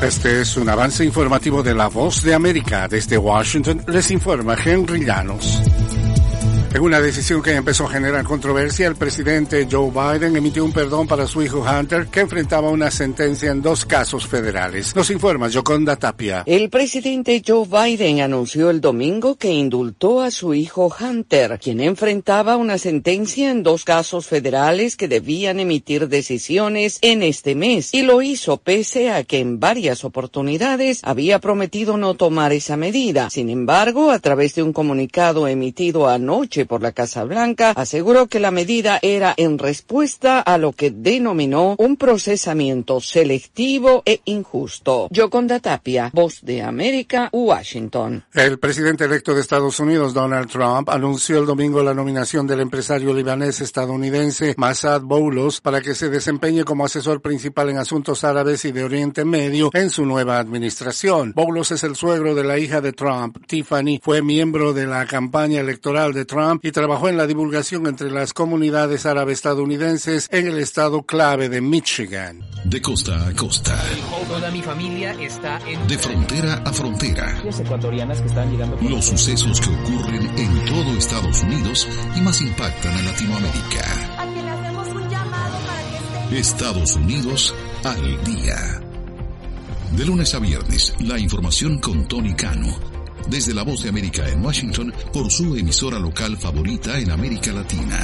Este es un avance informativo de La Voz de América. Desde Washington les informa Henry Llanos. En una decisión que empezó a generar controversia, el presidente Joe Biden emitió un perdón para su hijo Hunter, que enfrentaba una sentencia en 2 casos federales. Nos informa Yoconda Tapia. El presidente Joe Biden anunció el domingo que indultó a su hijo Hunter, quien enfrentaba una sentencia en 2 casos federales que debían emitir decisiones en este mes, y lo hizo pese a que en varias oportunidades había prometido no tomar esa medida. Sin embargo, a través de un comunicado emitido anoche por la Casa Blanca, aseguró que la medida era en respuesta a lo que denominó un procesamiento selectivo e injusto. Yoconda Tapia, Voz de América, Washington. El presidente electo de Estados Unidos, Donald Trump, anunció el domingo la nominación del empresario libanés estadounidense Massad Boulos para que se desempeñe como asesor principal en asuntos árabes y de Oriente Medio en su nueva administración. Boulos es el suegro de la hija de Trump, Tiffany, fue miembro de la campaña electoral de Trump y trabajó en la divulgación entre las comunidades árabes estadounidenses en el estado clave de Michigan. De costa a costa. Toda mi familia está en... De frontera a frontera. Ecuatorianas que están llegando... Los sucesos que ocurren en todo Estados Unidos y más impactan a Latinoamérica. A quien le hacemos un llamado para que esté... Estados Unidos al día. De lunes a viernes, la información con Tony Cano. Desde La Voz de América en Washington, por su emisora local favorita en América Latina.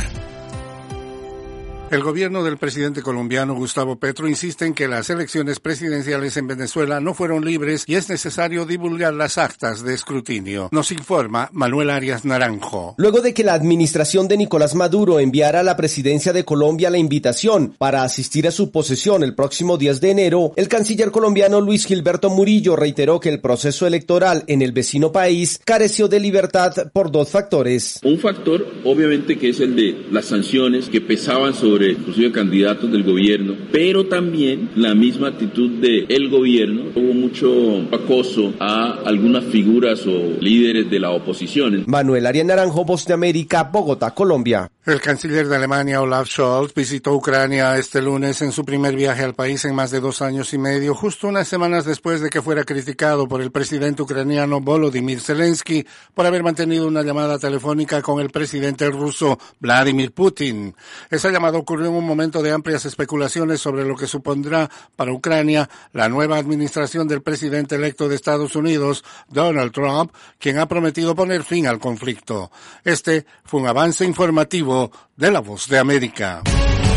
El gobierno del presidente colombiano Gustavo Petro insiste en que las elecciones presidenciales en Venezuela no fueron libres y es necesario divulgar las actas de escrutinio. Nos informa Manuel Arias Naranjo. Luego de que la administración de Nicolás Maduro enviara a la presidencia de Colombia la invitación para asistir a su posesión el próximo 10 de enero, el canciller colombiano Luis Gilberto Murillo reiteró que el proceso electoral en el vecino país careció de libertad por 2 factores. Un factor, obviamente, que es el de las sanciones que pesaban sobre inclusive candidatos del gobierno, pero también la misma actitud del gobierno. Hubo mucho acoso a algunas figuras o líderes de la oposición. Manuel Arias Naranjo, Voz de América, Bogotá, Colombia. El canciller de Alemania, Olaf Scholz, visitó Ucrania este lunes en su primer viaje al país en más de 2 años y medio, justo unas semanas después de que fuera criticado por el presidente ucraniano Volodymyr Zelensky por haber mantenido una llamada telefónica con el presidente ruso Vladimir Putin. Esa llamada ocurrió en un momento de amplias especulaciones sobre lo que supondrá para Ucrania la nueva administración del presidente electo de Estados Unidos, Donald Trump, quien ha prometido poner fin al conflicto. Este fue un avance informativo de La Voz de América.